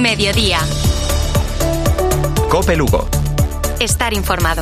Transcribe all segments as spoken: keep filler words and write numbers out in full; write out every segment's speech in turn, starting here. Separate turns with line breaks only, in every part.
Mediodía.
COPE Lugo.
Estar informado.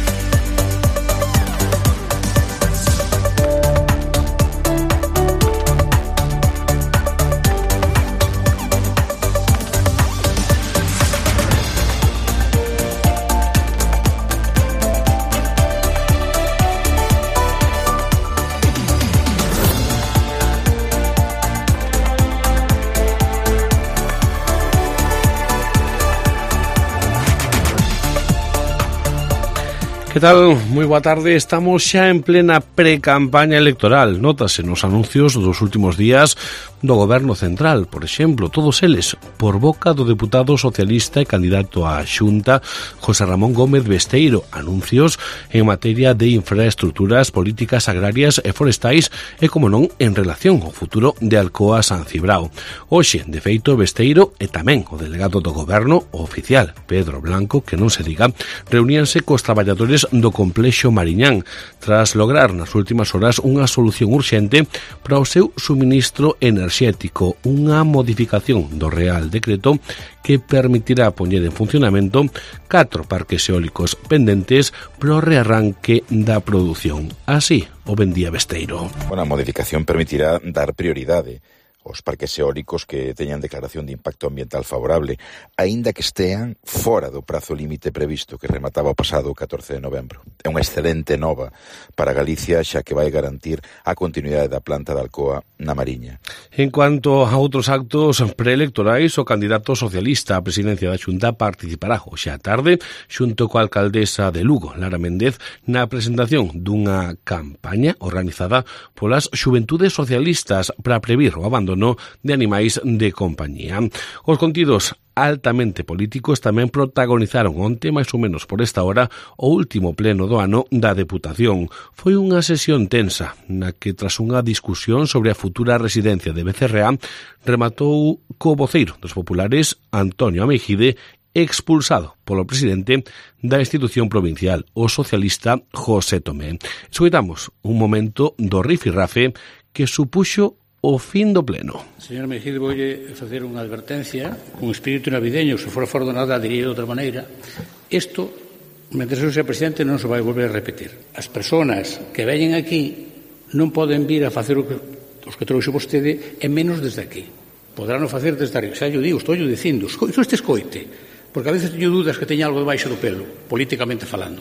Que tal? Moi boa tarde. Estamos xa en plena pre-campaña electoral. Nótase nos anuncios dos últimos días do Goberno Central, por exemplo, todos eles por boca do deputado socialista e candidato á Xunta José Ramón Gómez Besteiro, anuncios en materia de infraestructuras, políticas agrarias e forestais e, como non, en relación ao futuro de Alcoa San Cibrao. Hoxe, de feito, Besteiro e tamén o delegado do Goberno, o oficial Pedro Blanco, que non se diga, reuníanse cos traballadores do complexo Mariñán tras lograr nas últimas horas unha solución urxente para o seu suministro enerxético, unha modificación do Real Decreto que permitirá poñer en funcionamento catro parques eólicos pendentes pro rearranque da produción. Así o vendía Besteiro.
Bueno, a modificación permitirá dar prioridade os parques eólicos que teñan declaración de impacto ambiental favorable, aínda que estean fora do prazo límite previsto que remataba o pasado catorce de novembro. É unha excelente nova para Galicia, xa que vai garantir a continuidade da planta de Alcoa na Mariña.
En cuanto a outros actos preelectorais, o candidato socialista á presidencia da Xunta participará hoxe á tarde xunto coa alcaldesa de Lugo, Lara Méndez, na presentación dunha campaña organizada polas Xuventudes Socialistas para previr o abandono de animais de compañía. Os contidos altamente políticos tamén protagonizaron onte, máis ou menos por esta hora, o último pleno do ano da Deputación. Foi unha sesión tensa, na que tras unha discusión sobre a futura residencia de Becerreá, rematou co voceiro dos populares, Antonio Ameixide, expulsado polo presidente da institución provincial, o socialista José Tomé. Escoitamos un momento do rifirrafe que supuxo o fin do pleno.
Señor Mejide, voulle facer unha advertencia con espírito navideño, se fora fora do nada diría de outra maneira. Isto, mentre eu sea presidente, non se vai volver a repetir. As persoas que veñen aquí non poden vir a facer o que, os que trouxe vostede, e menos desde aquí. Podrán o facer desde arriba. Xa yo digo, estou yo dicindo, isto este escoite, porque a veces teño dudas que teña algo debaixo do pelo, políticamente falando.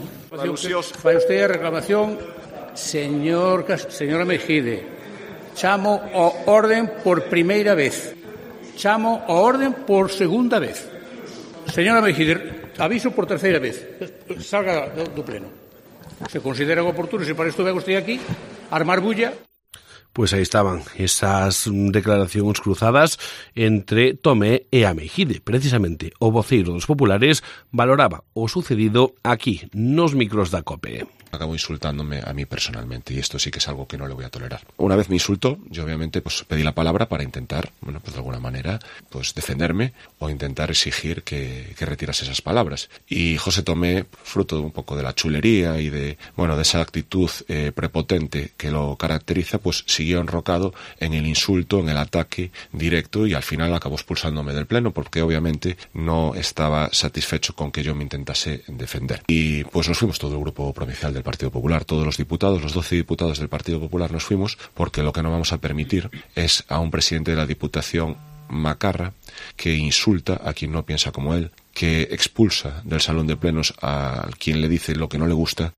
Fai usted a reclamación, señor, señora Mejide. Chamo ao orden por primeira vez. Chamo ao orden por segunda vez. Señora Mejide, aviso por terceira vez. Salga do pleno. Se consideran oportunos, e para isto vengo usted aquí, armar bulla.
Pois aí estaban esas declaracións cruzadas entre Tomé e Ameixide. Precisamente, o voceiro dos populares valoraba o sucedido aquí, nos micros da COPE.
Acabó insultándome a mí personalmente, y esto sí que es algo que no le voy a tolerar. Una vez me insultó, yo obviamente pues pedí la palabra para intentar, bueno, pues de alguna manera, pues defenderme o intentar exigir que, que retirase esas palabras. Y José Tomé, fruto de un poco de la chulería y de, bueno, de esa actitud eh, prepotente que lo caracteriza, pues siguió enrocado en el insulto, en el ataque directo, y al final acabó expulsándome del pleno porque obviamente no estaba satisfecho con que yo me intentase defender. Y pues nos fuimos todo el grupo provincial del Partido Popular, todos los diputados, los doce diputados del Partido Popular nos fuimos, porque lo que no vamos a permitir es a un presidente de la Diputación macarra que insulta a quien no piensa como él, que expulsa del salón de plenos a quien le dice lo que no le gusta.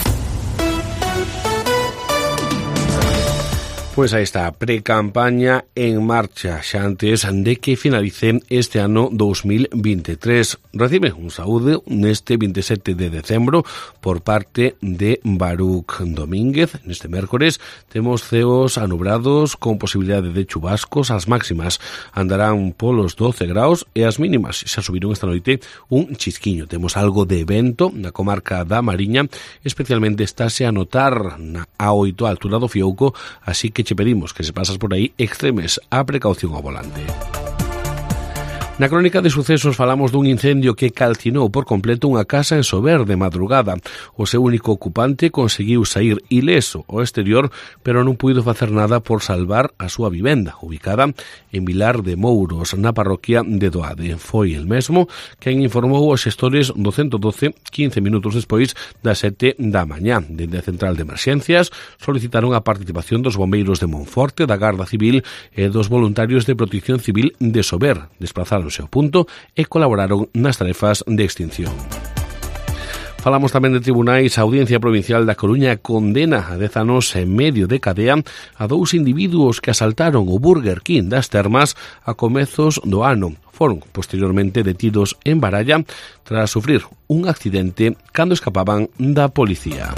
Pois aí está a pre-campaña en marcha xa antes de que finalice este ano dos mil veintitrés. Recibe un saúde neste vinte e sete de decembro por parte de Baruch Domínguez. Neste mércores temos ceos anubrados con posibilidade de chubascos. As máximas andarán polos doce graus e as mínimas xa subiron esta noite un chisquiño. Temos algo de vento na comarca da Mariña, especialmente estáse a notar na A oito a altura do Fiouco, así que che pedimos que se pasas por aí extremes a precaución ao volante. Na crónica de sucesos falamos dun incendio que calcinou por completo unha casa en Sober de madrugada. O seu único ocupante conseguiu saír ileso ao exterior, pero non puido facer nada por salvar a súa vivenda, ubicada en Vilar de Mouros, na parroquia de Doade. Foi el mesmo quen informou aos xestores do ciento doce quince minutos despois das sete da mañá. Dende a central de emerxencias solicitaron a participación dos bombeiros de Monforte, da Garda Civil e dos voluntarios de Protección Civil de Sober. Desplazaron ao punto e colaboraron nas tarefas de extinción. Falamos tamén de tribunais. A Audiencia Provincial da Coruña condena a dez anos e medio de cadea a dous individuos que asaltaron o Burger King das Termas a comezos do ano. Foron posteriormente detidos en Baralla tras sufrir un accidente cando escapaban da policía.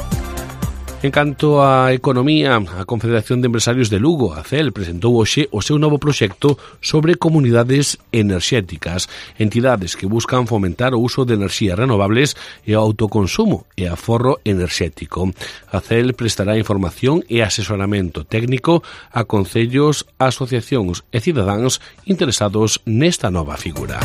En canto á economía, a Confederación de Empresarios de Lugo, a C E L, presentou hoxe o seu novo proxecto sobre comunidades enerxéticas, entidades que buscan fomentar o uso de enerxías renovables e o autoconsumo e aforro enerxético. A C E L prestará información e asesoramento técnico a concellos, asociacións e cidadáns interesados nesta nova figura.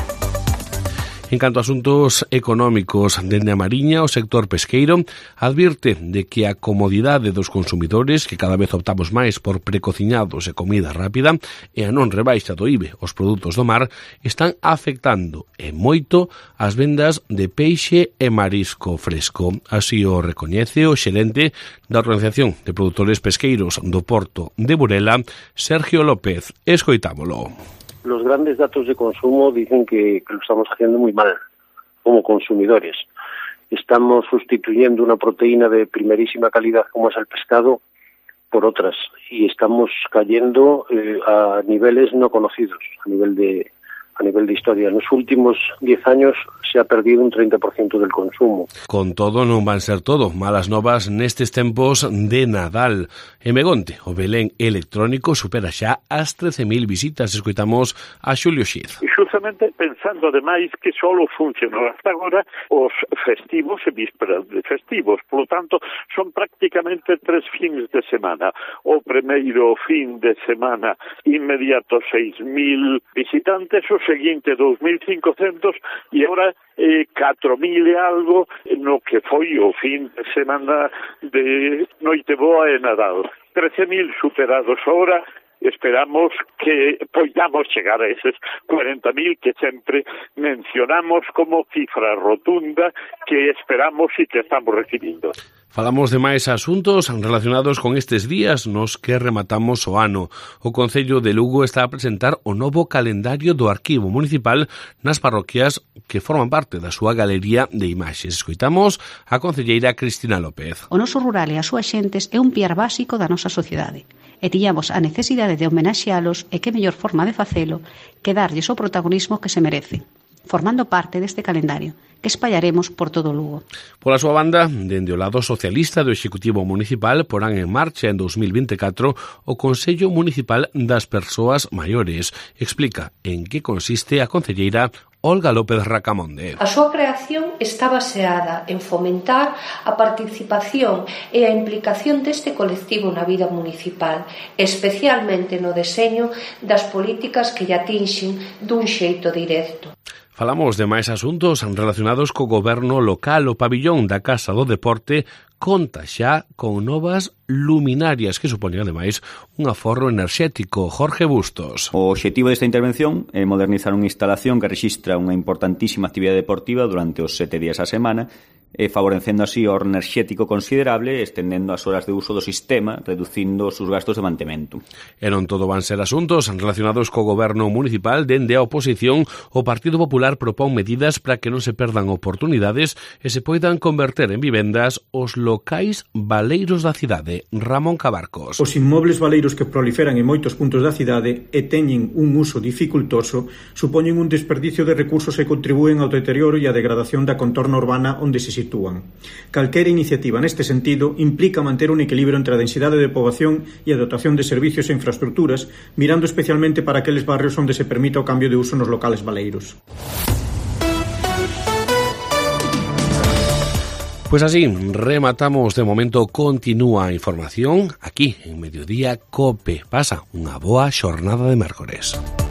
En canto a asuntos económicos, dende a Mariña, o sector pesqueiro advirte de que a comodidade dos consumidores, que cada vez optamos máis por precociñados e comida rápida, e a non rebaixa do I B E os produtos do mar, están afectando e moito as vendas de peixe e marisco fresco. Así o recoñece o xerente da Organización de Produtores Pesqueiros do Porto de Burela, Sergio López. Escoitámolo.
Los grandes datos de consumo dicen que, que lo estamos haciendo muy mal como consumidores. Estamos sustituyendo una proteína de primerísima calidad como es el pescado por otras y estamos cayendo eh, a niveles no conocidos, a nivel de a nivel de historia. En los últimos diez años se ha perdido un treinta por ciento del consumo.
Con todo, non van ser todo malas novas nestes tempos de Nadal. En Megonte, o Belén electrónico supera xa as trece mil visitas. Escoitamos a Xulio Xiz.
E xustamente pensando ademais que só funcionou hasta agora os festivos e vísperas de festivos. Por lo tanto, son prácticamente tres fins de semana. O primeiro fin de semana inmediato seis mil visitantes, o seguinte dous mil cincocentos e agora eh, catro mil e algo no que foi o fin de semana de Noiteboa e Nadal. trece mil superados ahora. Esperamos que podamos chegar a esos cuarenta mil que sempre mencionamos como cifra rotunda que esperamos e que estamos recibindo.
Falamos de máis asuntos relacionados con estes días nos que rematamos o ano. O Concello de Lugo está a presentar o novo calendario do Arquivo Municipal nas parroquias que forman parte da súa galería de imaxes. Escoitamos a concelleira Cristina López.
O noso rural e as súas xentes é un piar básico da nosa sociedade. E tiñamos a necesidade de homenaxealos e que mellor forma de facelo que darlles o protagonismo que se merecen, formando parte deste calendario que espallaremos por todo o Lugo.
Pola súa banda, dende o lado socialista do Executivo Municipal porán en marcha en dos mil vinte e catro o Consello Municipal das Persoas Maiores. Explica en que consiste a concelleira Olga López Racamonde.
A súa creación está baseada en fomentar a participación e a implicación deste colectivo na vida municipal, especialmente no deseño das políticas que lle atinxen dun xeito directo.
Falamos de máis asuntos relacionados co goberno local. O pabillón da Casa do Deporte conta xa con novas luminarias que supoñen, ademais, un aforro enerxético. Jorge Bustos.
O obxectivo desta intervención é modernizar unha instalación que rexistra unha importantísima actividade deportiva durante os sete días a semana e favorecendo así o ahorro enerxético considerable, estendendo as horas de uso do sistema, reducindo os seus gastos de mantemento.
E non todo van ser asuntos relacionados co goberno municipal. Dende a oposición, o Partido Popular propón medidas para que non se perdan oportunidades e se poidan converter en vivendas os locais baleiros da cidade. Ramón Cabarcos.
Os inmobles baleiros que proliferan en moitos puntos da cidade e teñen un uso dificultoso supoñen un desperdicio de recursos e contribúen ao deterioro e á degradación da contorna urbana onde se sitúan. Calquera iniciativa neste sentido implica manter un equilibrio entre a densidade de poboación e a dotación de servicios e infraestructuras, mirando especialmente para aqueles barrios onde se permita o cambio de uso nos locales baleiros.
Pues así, rematamos de momento. Continúa a información aquí en Mediodía Cope. Pasa unha boa xornada de mércores.